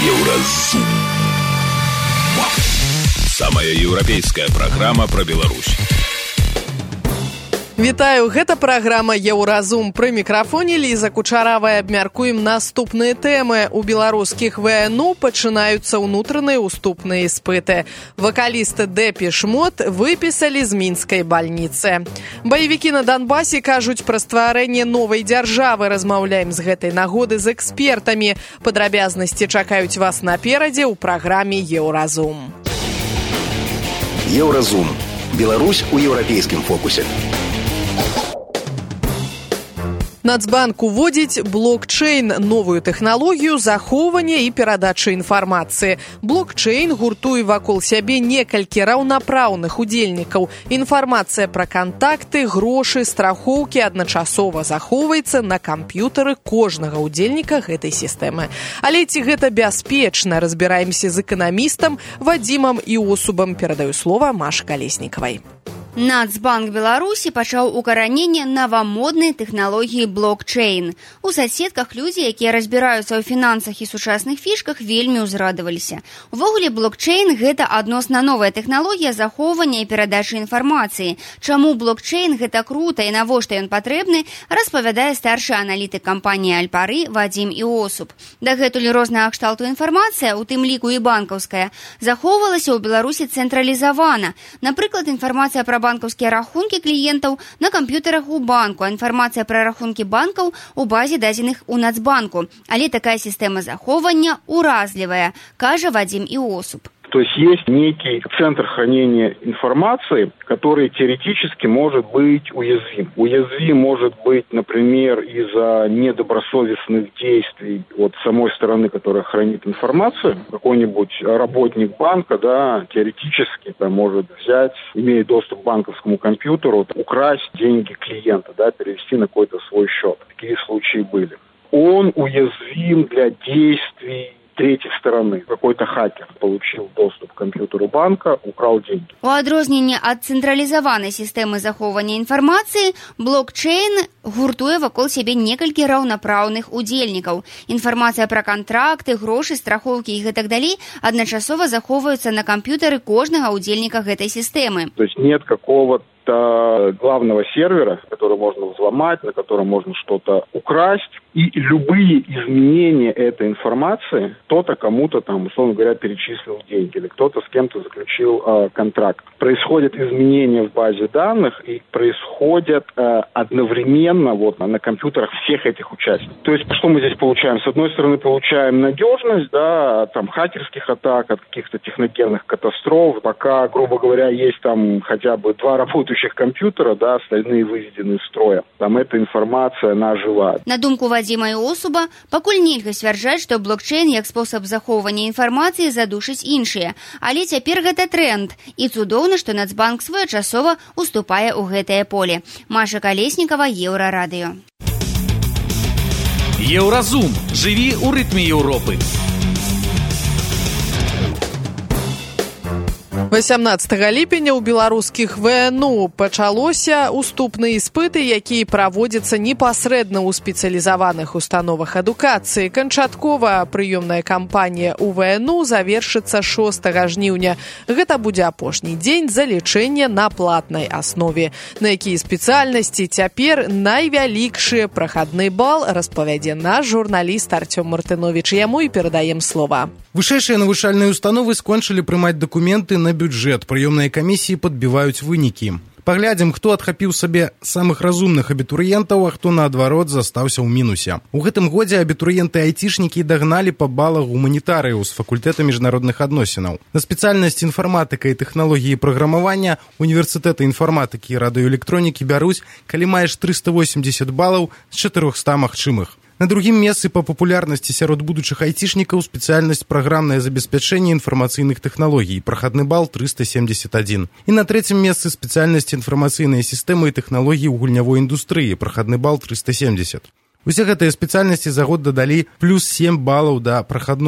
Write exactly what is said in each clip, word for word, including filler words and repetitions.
Еўразум. Самая еўрапейская праграма пра Беларусь. Вітаю, гэта праграма «Еўразум». Пры мікрафоне Ліза Кучаравая. Абмяркуем наступныя тэмы. У беларускіх ВНУ пачынаюцца ўнутраныя уступныя іспыты. Вакалісты Депеш Мод выпісалі з мінскай бальніцы. Баевікі на Донбасе кажуць пра стварэнне новай дзяржавы. Размаўляем з гэтай нагоды з экспертамі. Падрабязнасці чакаюць вас наперадзе ў праграме «Еўразум». Еўразум. Беларусь у еўрапейскім фокусе. Нацбанк уводзіць блокчейн, новую тэхналогію захоўвання і перадачы інфармацыі. Блокчейн гуртуе вакол сябе некалькі раўнапраўных удзельнікаў. Інфармацыя пра кантакты, грошы, страхоўкі адначасова захоўваецца на камп'ютары кожнага удзельніка гэтай сістэмы. Але ці гэта бяспечна? Разбіраемся з эканамістам Вадзімам Іосубам. Перадаю слова Машы Калеснікавай. Нацбанк Беларусі пачаў укараненне навамоднай тэхналогіі блокчейн. У соцсетках людзі, якія разбіраюцца ў фінансах і сучасных фішках, вельмі ўзрадаваліся. Увогуле, блокчейн – гэта адносна новая тэхналогія захоўвання і перадачы інфармацыі. Чаму блокчейн – гэта крута і навошта ён патрэбны, распавядае старшы аналітык кампаніі Альпары Вадзім Іосуб. Дагэтуль розная кшталту інфармацыя, у тым ліку і банкаўская, захоўвалася ў Беларусі цэнтралізавана. Напрыклад, інфармацыя пра банкаўскія рахункі кліентаў на камп'ютарах у банку, а інфармацыя пра рахункі банкаў у базе дадзеных у Нацбанку. Але такая сістэма захоўвання уразлівая, кажа Вадзім Іосуб. То есть есть некий центр хранения информации, который теоретически может быть уязвим. Уязвим может быть, например, из-за недобросовестных действий от самой стороны, которая хранит информацию. Какой-нибудь работник банка, да, теоретически там, может взять, имея доступ к банковскому компьютеру, украсть деньги клиента, да, перевести на какой-то свой счет. Такие случаи были. Он уязвим для действий третьей стороны. Какой-то хакер получил доступ к компьютеру банка, украл деньги. У адрозненне ад цэнтралізаванай сістэмы захоўвання інфармацыі, блокчейн гуртуе вакол сябе некалькі раўнапраўных удзельнікаў. Інфармацыя пра кантракты, грошы, страхоўкі і гэтак далей адначасова захоўваюцца на камп'ютары кожнага удзельніка гэтай сістэмы. То есть нет какого-то главного сервера, который можно взломать, на котором можно что-то украсть. И любые изменения этой информации, кто-то кому-то там, условно говоря, перечислил деньги, или кто-то с кем-то заключил э, контракт. Происходят изменения в базе данных, и происходят э, одновременно вот, на, на компьютерах всех этих участников. То есть, что мы здесь получаем? С одной стороны, получаем надежность, да, там, хакерских атак, от каких-то техногенных катастроф. Пока, грубо говоря, есть там хотя бы два работающих компьютера, да, остальные выведены из строя. Там эта информация, она жива. На думку Вадзіма Іосуба, пакуль нельга сцвярджаць, што блокчейн як спосаб захоўвання інфармацыі задушыць іншыя. Але цяпер гэта тренд. І цудоўна, што Нацбанк своечасова уступае ў гэтае поле. Маша Калеснікава, Еўрарадыё. Еўразум. Жыві ў рытме Еўропы. васямнаццатага ліпеня ў беларускіх ВНУ пачалося уступныя іспыты, якія праводзяцца непасрэдна ў спецыялізаваных установах адукацыі. Канчаткова прыёмная кампанія ў ВНУ завершыцца шостага жніўня. Гэта будзе апошні дзень залічэння на платнай аснове. На якія спецыяльнасці цяпер найвялікшы прахадны бал, распавядзе наш журналіст Артём Мартыновіч. Яму і перадаем слова. Вышэйшыя навучальныя установы скончылі прымаць дакументы на бюджэт. Прыёмныя камісіі падбіваюць вынікі. Паглядзім, хто адхапіў сабе самых разумных абітурыентаў, а хто, наадварот, застаўся ў мінусе. У гэтым годзе абітурыенты-айцішнікі дагналі па балах гуманітарыяў з факультэта міжнародных адносінаў. На спецыяльнасць інфарматыка і тэхналогіі праграмавання універсітэта інфарматыкі і радыёэлектронікі бяруць, калі маеш трыста восемьдесят балаў з чатырохсот магчымых. На другім месцы па папулярнасці сярод будучых айцішнікаў спецыяльнасць праграмнае забеспячэнне інфармацыйных тэхналогій, прахадны бал трыста семьдесят один. І на трэцім месцы спецыяльнасць інфармацыйныя сістэмы і тэхналогіі ў гульнявой індустрыі, прахадны бал трыста семьдесят. Усе гэтыя спецыяльнасці за год дадалі плюс сем балаў да прахаднога.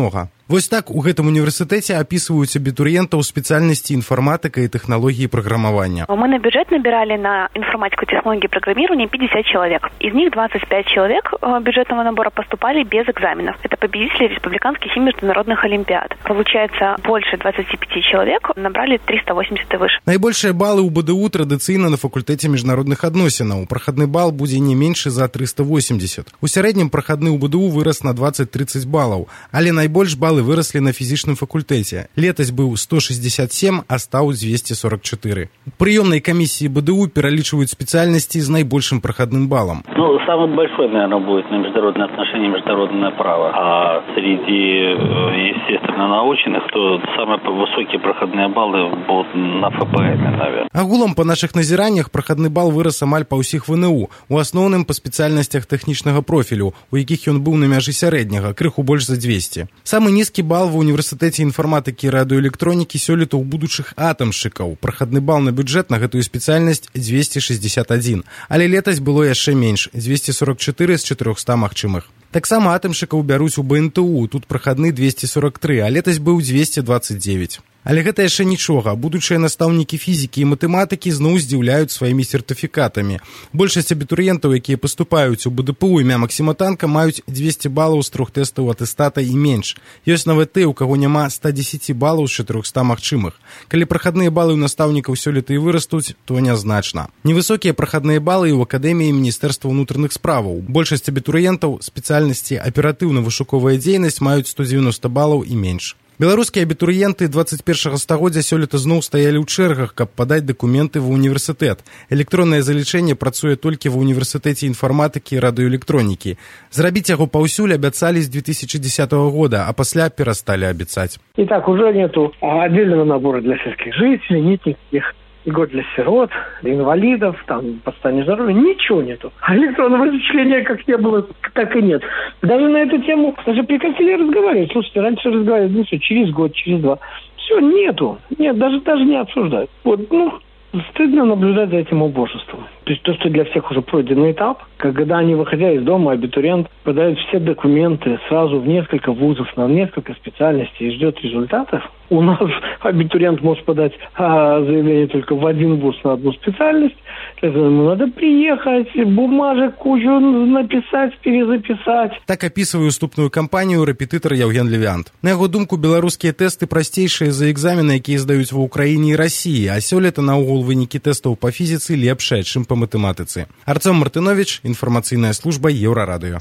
Вось так у гэтым універсітэце апісваюць абітурыентаў спецыяльнасці інфарматыка і тэхналогіі праграмавання. Мы на бюджет набирали на информатику, технологии программирования пятьдесят человек. Из них двадцать пять человек бюджетного набора поступали без экзаменов. Это победители республиканских и международных олимпиад. Получается, больше двадцать пять человек набрали триста восемьдесят и выше. Найбольшыя балы ў БДУ традыцыйна на факультэце міжнародных адносінаў. Прахадны бал будзе не меншы за триста восемьдесят. У сярэднім прахадны ў БДУ вырас на двадцать-тридцать балаў, але найбольш балы выросли на фізічным факультэце. Летась быў сто шестьдесят семь, а стаў двести сорок четыре. У прыёмнай камісіі БДУ пералічваюць спецыяльнасці з найбольшым прахадным балам. Ну, самый большой, наверное, будет на международные отношения, международное право. А среди, естественно, научных, то самые высокие проходные баллы будут на ФПМ, наверное. Агулам, па нашых назіраннях, прахадны бал вырас амаль па ўсіх ВНУ. У асноўным па спецыяльнасцях тэхнічнага профілю, у якіх ён быў на мяжы сярэдняга, крыху больш за двести. Самы нізкі бал ва універсітэце інфарматыкі і радыёэлектронікі сёлета ў будучых атамшчыкаў. Прахадны бал на бюджэт на гэтую спецыяльнасць двести шестьдесят один. Але летась было яшчэ менш, двести сорок четыре з четырёхсот магчымых. Таксама атамшчыкаў бяруць у БНТУ, тут прахадны двести сорок три, а летась быў двести двадцать девять. Але гэта яшчэ нічога. Будучыя настаўнікі фізікі і матэматыкі зноў здзіўляюць сваімі сертыфікатамі. Большасць абітурыентаў, якія паступаюць у БДПУ імя Максіма Танка, маюць двести балаў з трох тэстаў атэстата і менш. Ёсць нават тыя, у каго няма ста дзесяць балаў з чатырохсот магчымых. Калі прахадныя балы ў настаўнікаў сёлета і вырастуць, то нязначна. Невысокія прахадныя балы і ў акадэміі Міністэрства ўнутраных справаў. Большасць абітурыентаў спецыяльнасці аператыўна-вышуковая дзейнасць маюць сто дзевяносто балаў і менш. Беларускія абітурыенты двадцать першага стагоддзя сёлета зноў стаялі ў чэргах, каб падаць дакументы ва ўніверсітэт. Электроннае залічэнне працуе толькі ва ўніверсітэце інфарматыкі і радыёэлектронікі. Зрабіць яго паўсюль абяцалі з две тысячи десятого года, а пасля перасталі абяцаць. Итак, уже нету отдельного набора для сельских жителей, нет никаких льгот для сирот, для инвалидов, там, по состоянию здоровья, ничего нету. А электронного зачисления как не было, так и нет. Даже на эту тему, даже прекратили разговаривать. Слушайте, раньше разговаривали, ну все, через год, через два. Все, нету. Нет, даже, даже не обсуждают. Вот, ну, стыдно наблюдать за этим убожеством. То есть то, что для всех уже пройденный этап, когда они, выходя из дома, абитуриент подает все документы сразу в несколько вузов, на несколько специальностей и ждет результатов. У нас абитуриент может подать а, заявление только в один вуз на одну специальность. Ему надо приехать, бумажек кучу написать, перезаписать. Так описываю уступную кампанию рэпетытар Яўген Левіант. На яго думку, беларускія тэсты прасцейшыя за экзамены, якія здаюць ва Ўкраіне і Расіі, а сёлета наогул вынікі тэстаў па фізіцы лепшыя, чым па матэматыцы. Арцём Мартынович, інфармацыйная служба Еўрарадыё.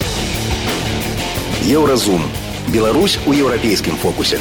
Еўразум. Беларусь у еўрапейскім фокусе.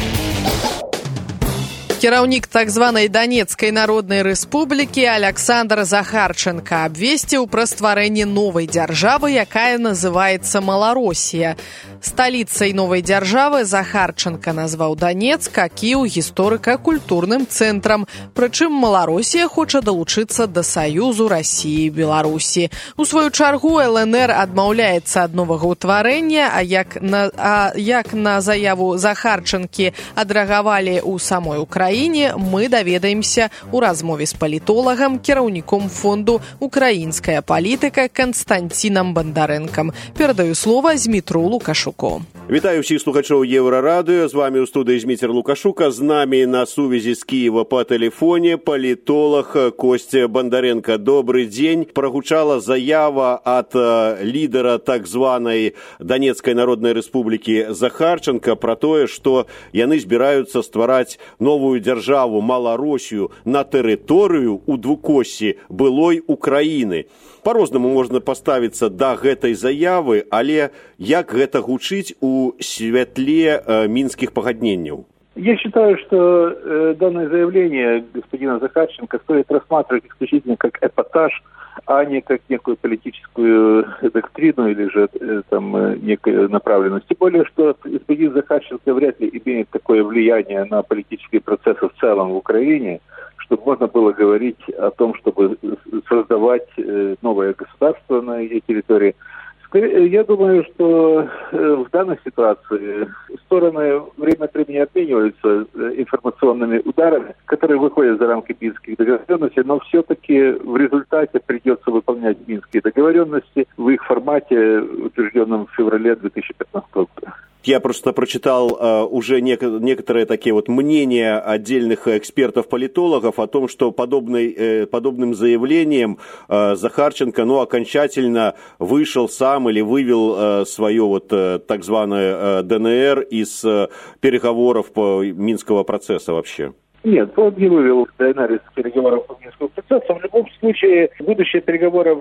Кіраўнік так званай Данецкай народнай рэспублікі Аляксандр Захарченка абвесціў пра стварэнне новай дзяржавы, якая называецца Маларосія. Сталіцай новай дзяржавы Захарченка назваў Данецк, Кіў гісторыка-культурным цэнтрам. Прычым Маларосія хоча далучыцца да Саюзу Расіі і Беларусі. У сваю чаргу ЛНР адмаўляецца ад новага ўтварэння, а як на, а як на заяву Захарченкі адрэагавалі ў самой Украіне, мы даведаемся ў размове з палітолагам, кіраўніком фонду «Украінская палітыка» Канстанцінам Бандарэнкам. Перадаю слова Змітру Лукашуку. Вітаю всіх слухачоў Еўрарадыё. З вами ў студыі Зміцер Лукашука. З намі на сувязі з Киева по телефоне палітолог Костя Бандаренко. Добрый день. Прогучала заява от лидера так званой Донецкой Народной Республики Захарченко про тое, што яны збіраюцца ствараць новую дзяржаву Маларосію на тэрыторыю у двукоссі былой Украіны. По-рознаму можна паставіцца да гэтай заявы, але як гэта гучыць у святле э, минских погодненняў? Я считаю, что э, данное заявление господина Захарченко стоит рассматривать исключительно как эпатаж, а не как некую политическую доктрину или же э, там э, некую направленность. Тем более, что господин Захарченко вряд ли имеет такое влияние на политические процессы в целом в Украине, чтобы можно было говорить о том, чтобы создавать э, новое государство на ее территории. Я думаю, что в данной ситуации стороны время от времени обмениваются информационными ударами, которые выходят за рамки минских договоренностей, но все-таки в результате придется выполнять минские договоренности в их формате, утвержденном в феврале две тысячи пятнадцатого года. Я просто прочитал э, уже нек- некоторые такие вот мнения отдельных экспертов-политологов о том, что подобный, э, подобным заявлением э, Захарченко, ну, окончательно вышел сам или вывел э, свое вот э, так званое э, ДНР из э, переговоров по Минского процесса вообще. Нет, он не вывел ДНР из переговоров по Минскому процессу. В любом случае, будущее переговоров,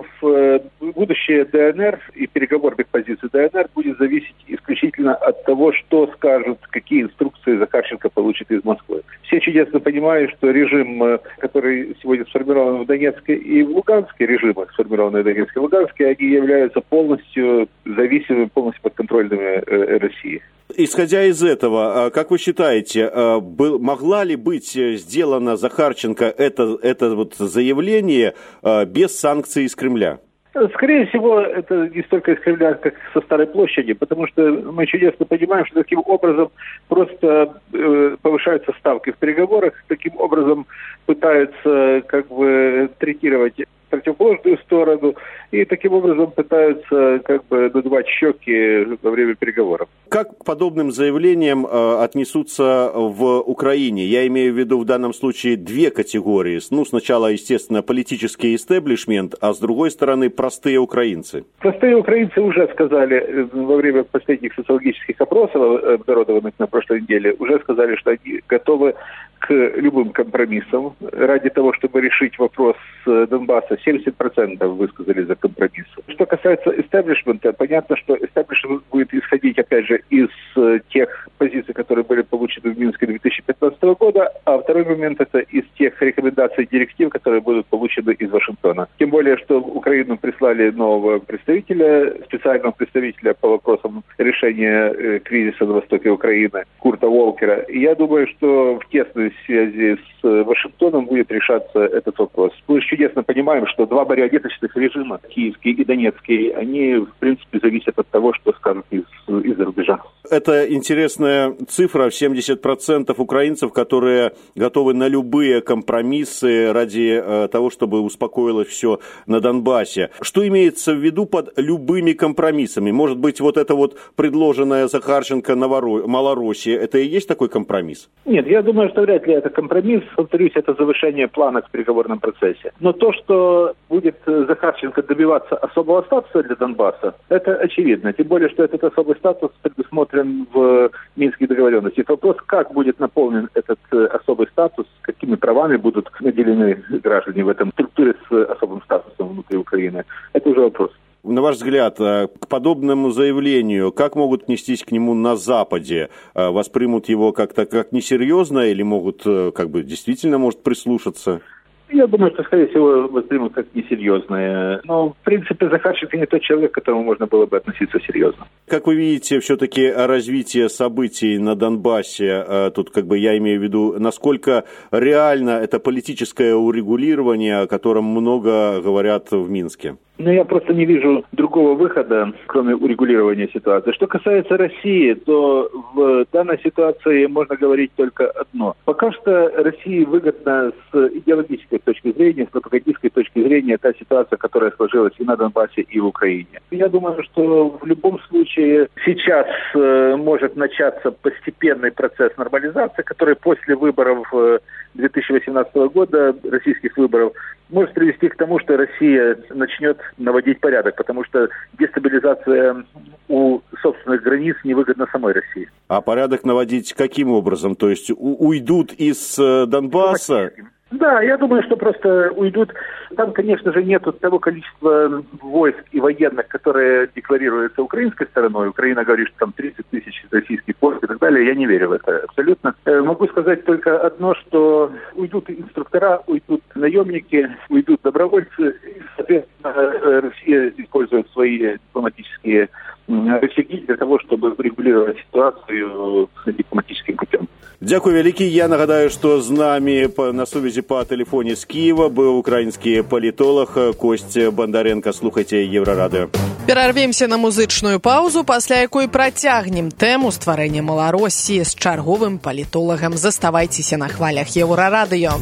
будущее ДНР и переговорных позиций ДНР будет зависеть исключительно от того, что скажут, какие инструкции Захарченко получит из Москвы. Все чудесно понимают, что режим, который сегодня сформирован в Донецке и в Луганске, режимы, сформированные в Донецке и Луганске, они являются полностью зависимыми, полностью подконтрольными России. Исходя из этого, как вы считаете, могла ли быть сделано Захарченко это, это вот заявление без санкций из Кремля? Скорее всего, это не столько из Кремля, как со Старой площади, потому что мы чудесно понимаем, что таким образом просто э, повышаются ставки в переговорах, таким образом пытаются как бы третировать противоположную сторону и таким образом пытаются как бы надувать щеки во время переговоров. Как к подобным заявлениям э, отнесутся в Украине? Я имею в виду в данном случае две категории. Ну, сначала, естественно, политический истеблишмент, а с другой стороны, простые украинцы. Простые украинцы уже сказали во время последних социологических опросов, обнародованных на прошлой неделе, уже сказали, что они готовы к любым компромиссам. Ради того, чтобы решить вопрос Донбасса, семьдесят процентов высказали за компромисс. Что касается истеблишмента, понятно, что истеблишмент будет исходить, опять же, из тех позиций, которые были получены в Минске две тысячи пятнадцатого года, а второй момент — это из тех рекомендаций и директив, которые будут получены из Вашингтона. Тем более, что в Украину прислали нового представителя, специального представителя по вопросам решения кризиса на востоке Украины, Курта Волкера. И я думаю, что в тесной связи с Вашингтоном будет решаться этот вопрос. Мы чудесно понимаем, что два марионеточных режима, киевский и донецкий, они, в принципе, зависят от того, что скажут из, из-за рубежа. Это интересная цифра, семьдесят процентов украинцев, которые готовы на любые компромиссы ради э, того, чтобы успокоилось все на Донбассе. Что имеется в виду под любыми компромиссами? Может быть, вот это вот предложенное Захарченко Малороссия, это и есть такой компромисс? Нет, я думаю, что вряд ли это компромисс. Повторюсь, это завышение планок в переговорном процессе. Но то, что будет Захарченко добиваться особого статуса для Донбасса, это очевидно. Тем более, что этот особый статус предусмотрен в Минских договоренностях. Вопрос, как будет наполнен этот особый статус, какими правами будут наделены граждане в этом структуре с особым статусом внутри Украины, это уже вопрос. На ваш взгляд, к подобному заявлению, как могут отнестись к нему на Западе? Воспримут его как-то как несерьезно или могут, как бы, действительно, может, прислушаться? Я думаю, что, скорее всего, воспримут как несерьезное. Но, в принципе, Захарченко не тот человек, к которому можно было бы относиться серьезно. Как вы видите, все-таки развитие событий на Донбассе, тут, как бы, я имею в виду, насколько реально это политическое урегулирование, о котором много говорят в Минске? Но я просто не вижу другого выхода, кроме урегулирования ситуации. Что касается России, то в данной ситуации можно говорить только одно. Пока что России выгодна с идеологической точки зрения, с пропагандистской точки зрения та ситуация, которая сложилась и на Донбассе, и в Украине. Я думаю, что в любом случае сейчас э, может начаться постепенный процесс нормализации, который после выборов э, две тысячи восемнадцатого года, российских выборов, может привести к тому, что Россия начнет наводить порядок, потому что дестабилизация у собственных границ невыгодна самой России. А порядок наводить каким образом? То есть у- уйдут из Донбасса? Да, я думаю, что просто уйдут. Там, конечно же, нет того количества войск и военных, которые декларируются украинской стороной. Украина говорит, что там тридцать тысяч российских войск и так далее. Я не верю в это абсолютно. Могу сказать только одно, что уйдут инструктора, уйдут наемники, уйдут добровольцы. И, соответственно, Россия использует свои дипломатические рычаги для того, чтобы регулировать ситуацию дипломатическим путем. Дякую вялікі. Я нагадаю, што з намі на сувязі па тэлефоне з Киева быў украінскі палітолог Косць Бандаренко. Слухайце Еўрарадыё. Перарвемся на музычную паузу, пасля якой працягнем тэму стварэння Малароссіі з чарговым палітолагам. Заставайцеся на хвалях Еўрарадыё.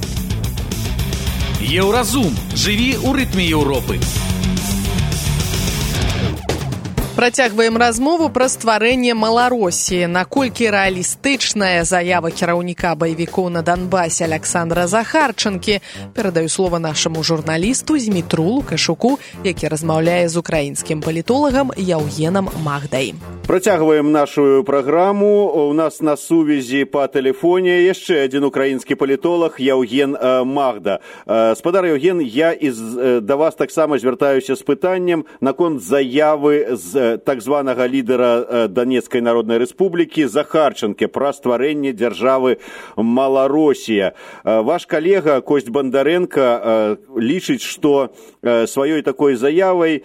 Еўразум. Жыві ў рытме Еўропы. Працягваем размову пра стварэнне Маларосіі. Наколькі рэалістычная заява кіраўніка баевікоў на Донбасе Александра Захарчанкі. Перадаю слова нашаму журналісту Змітру Лукашуку, які размаўляе з украінскім палітолагам Яўгенам Магдай. Працягваем нашу праграму. У нас на сувязі па тэлефоне яшчэ адзін украінскі палітолаг Яўген Магда. Спадар Яўген, я из, да вас таксама звяртаюся з пытаннем наконт заявы з так званага лідара Донецкай Народнай Рэспублікі Захарчанкі пра стварэнне дзяржавы Маларосія. Ваш калега Кость Бондаренко лічыць, што сваёй такой заявай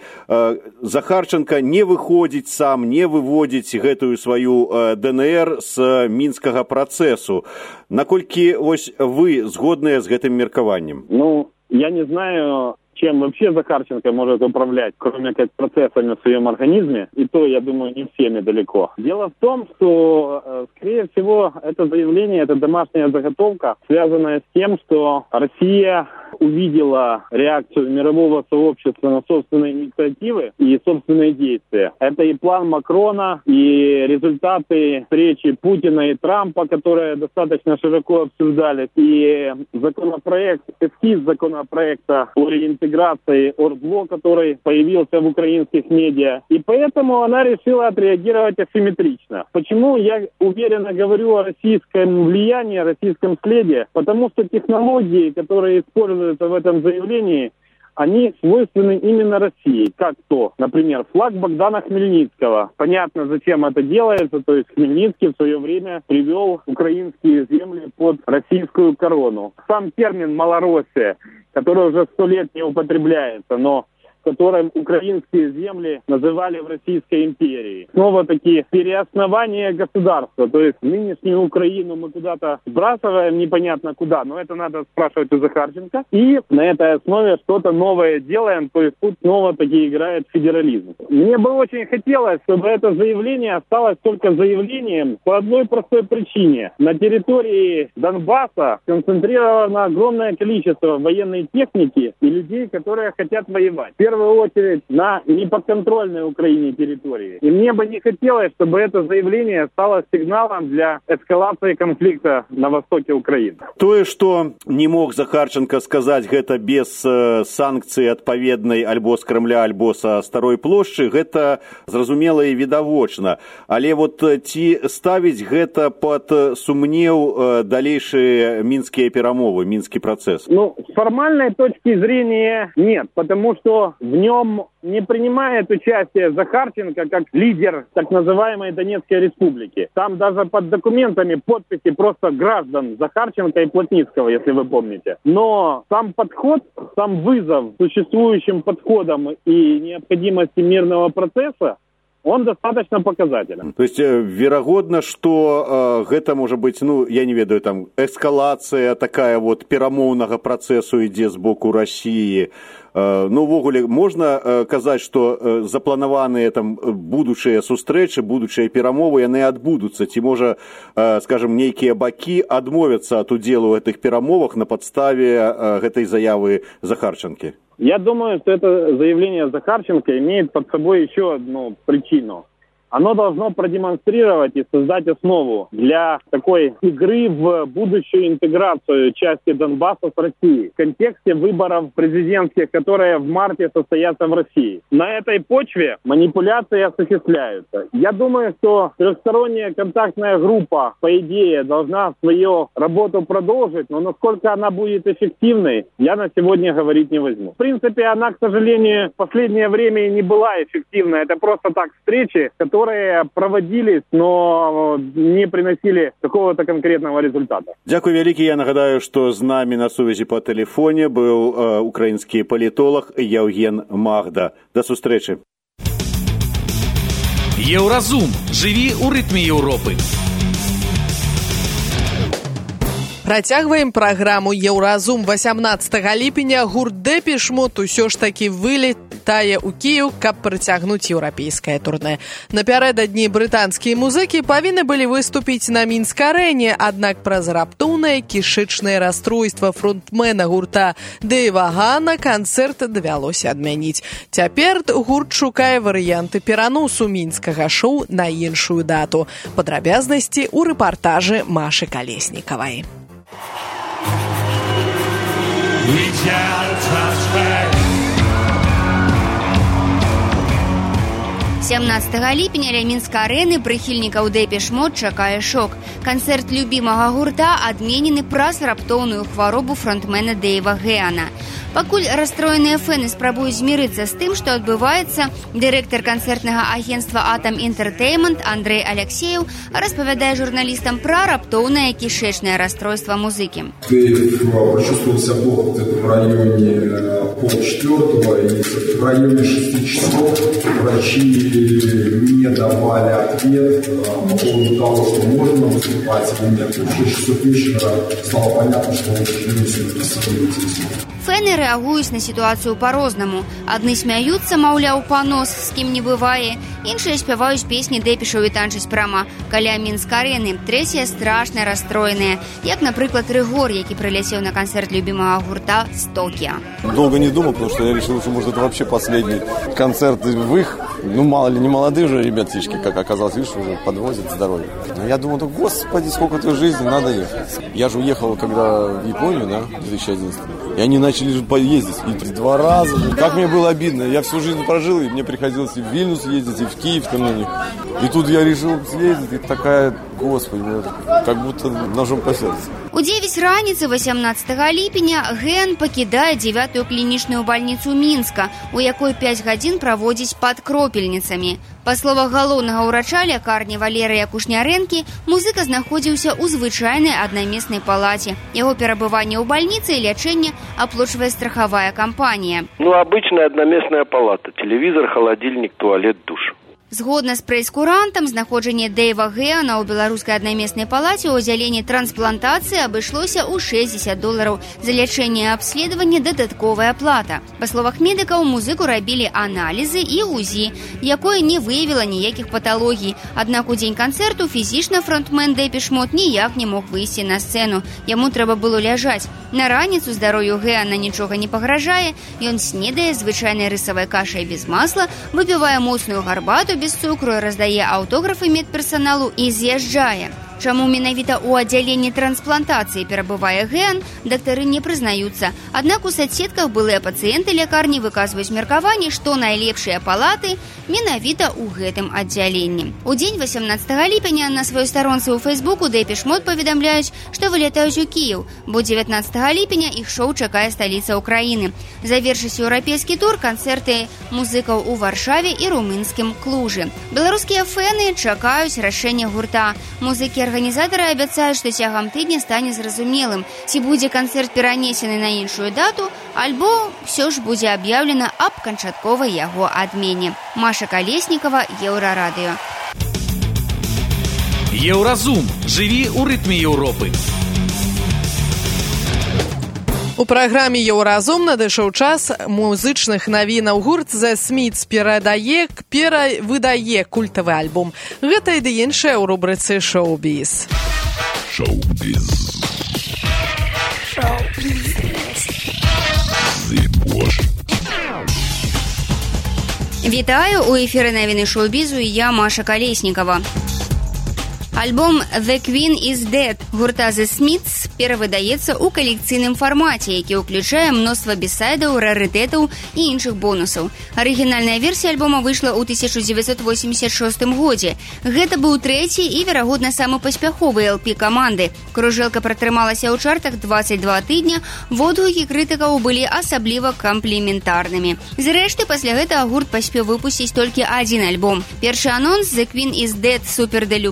Захарчанка не выходзіць сам, не выводзіць гэтую сваю ДНР з мінскага працэсу. Наколькі вось вы згодныя з гэтым меркаваннем? Ну, я не знаю, чем вообще Захарченко может управлять, кроме как процессами в своем организме, и то, я думаю, не всеми далеко. Дело в том, что, скорее всего, это заявление, это домашняя заготовка, связанная с тем, что Россия увидела реакцию мирового сообщества на собственные инициативы и собственные действия. Это и план Макрона, и результаты встречи Путина и Трампа, которые достаточно широко обсуждались, и законопроект, эскиз законопроекта о реинтеграции ОРДЛО, который появился в украинских медиа. И поэтому она решила отреагировать асимметрично. Почему я уверенно говорю о российском влиянии, о российском следе? Потому что технологии, которые используют в этом заявлении, они свойственны именно России. Как то, например, флаг Богдана Хмельницкого. Понятно, зачем это делается. То есть Хмельницкий в свое время привел украинские земли под российскую корону. Сам термин «Малороссия», который уже сто лет не употребляется, но которым украинские земли называли в Российской империи. Снова-таки переоснование государства. То есть нынешнюю Украину мы куда-то сбрасываем, непонятно куда, но это надо спрашивать у Захарченко. И на этой основе что-то новое делаем, то есть тут снова-таки играет федерализм. Мне бы очень хотелось, чтобы это заявление осталось только заявлением по одной простой причине. На территории Донбасса сконцентрировано огромное количество военной техники и людей, которые хотят воевать. В первую очередь на неподконтрольной Украине территории. И мне бы не хотелось, чтобы это заявление стало сигналом для эскалации конфликта на востоке Украины. Тое, што не мог Захарченко сказаць гэта без э, санкцыі адпаведнай альбо з Кремля, альбо са Старой плошчы, гэта зразумела і відавочна. Але вот ці ставіць гэта пад сумнеў э, далейшыя мінскія перамовы, мінскі працэс? Ну, с формальной точки зрения нет, потому что в нем не принимает участие Захарченко как лидер так называемой Донецкой республики. Там даже под документами подписи просто граждан Захарченко и Плотницкого, если вы помните. Но сам подход, сам вызов существующим подходам и необходимости мирного процесса, он достаточно показателен. То есть, верагодна, что э, гэта можа быць, ну, я не ведаю, там, эскалацыя такая вот перамоўнага працэсу ідзе з боку России. Э, ну, увогуле, можна э, казаць, што э, запланаваныя там будучыя сустрэчы, будучыя перамовы, яны адбудуцца. Ці можа, э, скажем, нейкія бакі адмовяцца ад удзелу ў гэтых перамовах на падставе э, гэтай заявы Захарченкі? Я думаю, что это заявление Захарченко имеет под собой еще одну причину. Оно должно продемонстрировать и создать основу для такой игры в будущую интеграцию части Донбасса с Россией в контексте выборов президентских, которые в марте состоятся в России. На этой почве манипуляции осуществляются. Я думаю, что трехсторонняя контактная группа, по идее, должна свою работу продолжить, но насколько она будет эффективной, я на сегодня говорить не возьму. В принципе, она, к сожалению, в последнее время и не была эффективной. Это просто так встречи, которые которые проводились, но не приносили какого-то конкретного результата. Дякую вялікі. Я нагадаю, што з намі на сувязі па тэлефоне быў э, украінскі палітолог Яўген Магда. Да сустрэчы. Еўразум. Жыві ў рытме Еўропы. Працягваем праграму Еўразум. васямнаццатага ліпеня гурт Дэпеш Мод усё ж такі вылет вылетае ў Кіеў, каб працягнуць еўрапейскае турнэ. Напярэдадні брытанскія музыкі павінны былі выступіць на Мінск-арэне, аднак праз раптоўнае кішычнае расстройства фронтмена гурта Дэйва Гана канцэрт давялося адмяніць. Цяпер гурт шукае варыянты пераносу мінскага шоу на іншую дату. Падрабязнасці ў рэпартажы Машы Калеснікавай. сямнаццатага ліпеня ля Мінска-арэны прыхільнікаў Дэпеш Мод чакае шок. Канцэрт любімага гурта адменены праз раптоўную хваробу фронтмена Дэйва Геана. Пакуль расстроеныя фэны спрабуюць змірыцца з тым, што адбываецца, дырэктар канцэртнага агенцтва «Атам Entertainment» Андрей Алексеев распавядае журналістам пра раптоўнае кішэчнае расстройства музыкі. Дэйв почувствовал себя плохо в районе полчетвертого, и в районе шести часов врачи не давали ответ по поводу того, что можно выступать или нет. В шесть часов вечера стало понятно, что он вернулся на присоединительство. Фэны рэагуюць на сітуацыю па-рознаму. Адны смяюцца, маўляў, панос, з кім не бывае. Іншыя спяваюць песні Дэпешаў і танчаць прама каля Мінск-арэны. Трэція страшна расстроеныя, як, напрыклад, Рыгор, які прыляцеў на канцэрт любімага гурта з Токио. Долго не думал, потому что я решил, что, может, это вообще последний концерт в их, ну, мало ли, не молодые же ребятишки, как оказалось, видишь, уже подвозят здоровье. Но я думал, да, господи, сколько той жизни, надо ехать. Я же уехал, когда в Японию, да, в две тысячи одиннадцатом. И они начали же поездить. И два раза. Как мне было обидно. Я всю жизнь прожил, и мне приходилось и в Вильнюс ездить, и в Киев. И тут я решил съездить, и такая, господи, как будто ножом по сердцу. У дзевяць раніцы васямнаццатага ліпеня Ген пакідае дзевятую клінічную бальніцу Мінска, у якой пяць гадзін праводзіць пад кропельніцамі. Па словах галоўнага ўрача лякарні Валерыя Кушнярэнкі, музыка знаходзіўся ў звычайнай аднамеснай палаце. Яго перабыванне ў бальніцы і лячэнне аплачвае страхавая кампанія. Ну, обычная одноместная палата. Телевизор, холодильник, туалет, душ. Згодна з прэйскурантам, знаходжанне Дэйва Геана ў беларускай аднамеснай палаце ў аддзяленні трансплантацыі абышлося ў шэсцьдзесят долараў. За лячэнне і абследаванне дадатковая плата. Па словах медыкаў, музыку рабілі аналізы і УЗІ, якое не выявіла ніякіх паталогій. Аднак у дзень канцэрту фізічна фронтмен Дэпеш Мод ніяк не мог выйсці на сцэну. Яму трэба было ляжаць. На раніцу здароўю Геана нічога не пагражае. Ён снедае звычайнай рысавай кашай без масла, выпівае моцную гарбату без цукру, раздае аўтографы медперсаналу і з'язджае. Чаму менавіта ў аддзяленні трансплантацыі перабывае Ген, дактары не прызнаюцца. Аднак у соцсетках былыя пацыенты лякарні выказваюць меркаванне, што найлепшыя палаты менавіта ў гэтым аддзяленні. У дзень васямнаццатага ліпеня на сваёй старонцы ў Фейсбуку Дэпеш Мод паведамляюць, што вылятаюць у Кіеў, бо дзевятнаццатага ліпеня іх шоу чакае сталіца ўкраіны. Завершыць еўрапейскі тур канцэрты музыкаў у Варшаве і румынскім Клужы. Беларускія фэны чакаюць рашэння гурта. Музыкі арганізатары абяцаюць, што цягам тыдня стане зразумелым, ці будзе канцэрт перанесены на іншую дату, альбо ўсё ж будзе аб'яўлена аб канчатковай яго адмене. Маша Калеснікава, Еўрарадыё. Еўразум. Жыві ў рытме Еўропы. У праграме «Еўразум» надышоў час музычных навінаў. Гурт The Smiths перадае, перавыдае культавы альбом. Гэта і ды іншае ў рубрыцы «Шоу-біз». Шоу-біз. Шоу-біз. Вітаю, у эфіры навіны шоу-бізу і я, Маша Калеснікава. Альбом «The Queen is Dead» гурта The Smiths перавыдаецца ў калекцыйным фармаце, які ўключае мноства бісайдаў, рарытэтаў і іншых бонусаў. Арыгінальная версія альбома выйшла ў тысяча дзевяцьсот восемьдесят шостым годзе. Гэта быў трэці і, верагодна, самы паспяховы эл пі каманды. Кружэлка пратрымалася ў чартах дваццаць два тыдня, водгукі крытыкаў былі асабліва кампліментарнымі. Зрэшты, пасля гэтага гурт паспеў выпусціць толькі адзін альбом. Першы анонс «The Queen is Dead Super Deluxe Edition»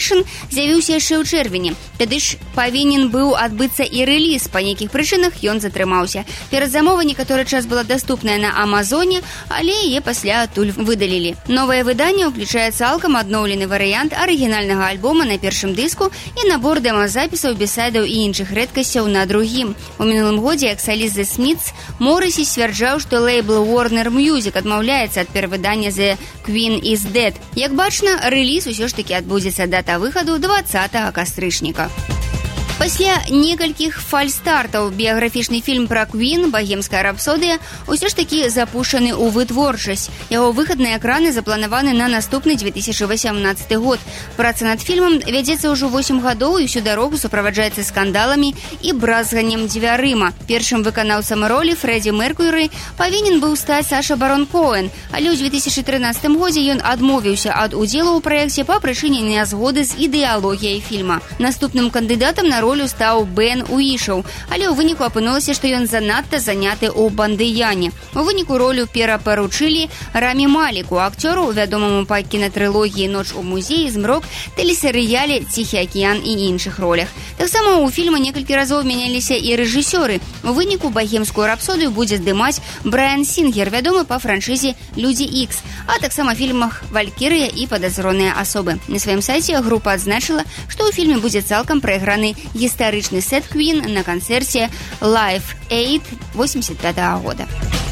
Generation з'явіўся яшчэ ў чэрвені. Тады ж павінен быў адбыцца і рэліз. Па нейкіх прычынах ён затрымаўся. Перадзамова некаторы час была даступная на Амазоне, але яе пасля адтуль выдалілі. Новае выданне ўключае цалкам адноўлены варыянт арыгінальнага альбома на першым дыску і набор дэмазапісаў, бісайдаў і іншых рэдкасцяў на другім. У мінулым годзе, як саліст The Smiths, Моррисі сцвярджаў, што лейбл Warner Music адмаўляецца ад перавыдання The Queen is Dead. Як бачна, рэліз усё ж такі адбудзецца, дата выхаду дваццатага кастрычніка. Пасля некалькіх фальстартаў біяграфічны фільм пра Квін «Багемская рапсодыя» усё ж такі запушчаны ў вытворчасць. Яго выхад на экраны запланаваны на наступны две тысячы васямнаццаты год. Праца над фільмам вядзецца ўжо восем гадоў і ўсю дарогу суправаджаецца скандаламі і бразганнем дзвярыма. Першым выканаўцам ролі Фрэдзі Меркьюры павінен быў стаць Саша Барон Коэн, але ў две тысячы трынаццатым годзе ён адмовіўся ад удзелу ў праекце па прычыне нязгоды з ідэалогіяй фільма. Наступным кандыдатам на ролю стаў Бен Уішаў, але ў выніку апынулася, што ён занадта заняты ў Бандыяне. У выніку ролю перапаручылі Рамі Маліку, акцёру, вядомаму па кінатрылогіі «Ноч у музеі», «Змрок», тэлесерыяле «Ціхі акіян» і іншых ролях. Таксама ў фільма некалькі разоў мяняліся і рэжысёры. У выніку «Багемскую рапсодыю» будзе здымаць Брайан Сінгер, вядомы па франшызе «Людзі Ікс», а таксама фільмах «Валькірыя» і «Падазроныя асобы». На сваім сайце група адзначыла, што ў фільме будзе цалкам прайграны гістарычны сет Квін на канцэрце Live Aid восемьдесят пятого года.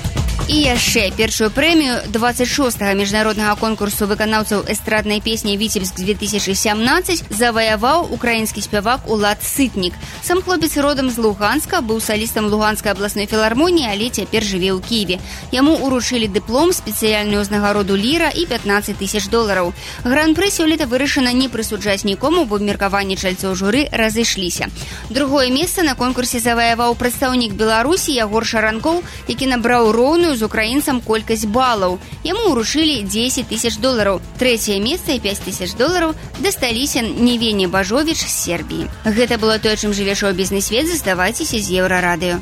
І яшчэ першую прэмію двадцать шостага міжнароднага конкурсу выканаўцаў эстраднай песні «Віцебск две тысячи семнадцать» заваяваў украінскі спявак Улад Сытнік. Сам хлопец родам з Луганска, быў салістам Луганскай абласной філармоніі, але цяпер жыве ў Кіеве. Яму ўручылі дыплом, спецыяльную ўзнагароду ліра і пятнаццаць тысяч долараў. Гран-пры сёлета вырашана не прысуджаць нікому, бо меркаванні чальцоў журы разышліся. Другое месца на конкурсе заваяваў прадстаўнік Беларусі Ягор Шаранкоў, які набраў роўную з украінцам колькасць балаў. Яму ўручылі дзесяць тысяч долараў. Трэцяе месца і пяць тысяч долараў дасталіся Невене Бажовіч з Сербіі. Гэта было тое, чым жыве шоу-бізнес-свет. Заставайцеся з Еўрарадыё.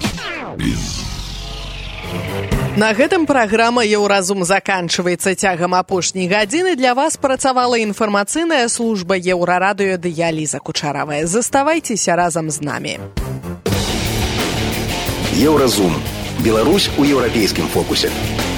На гэтым праграма «Еўразум» заканчваецца. Цягам апошняй гадзіны для вас працавала інфармацыйная служба Еўрарадыё ды я, Ліза Кучаравая. Заставайцеся разам з намі. Еўразум. Беларусь у еўрапейскім фокусе.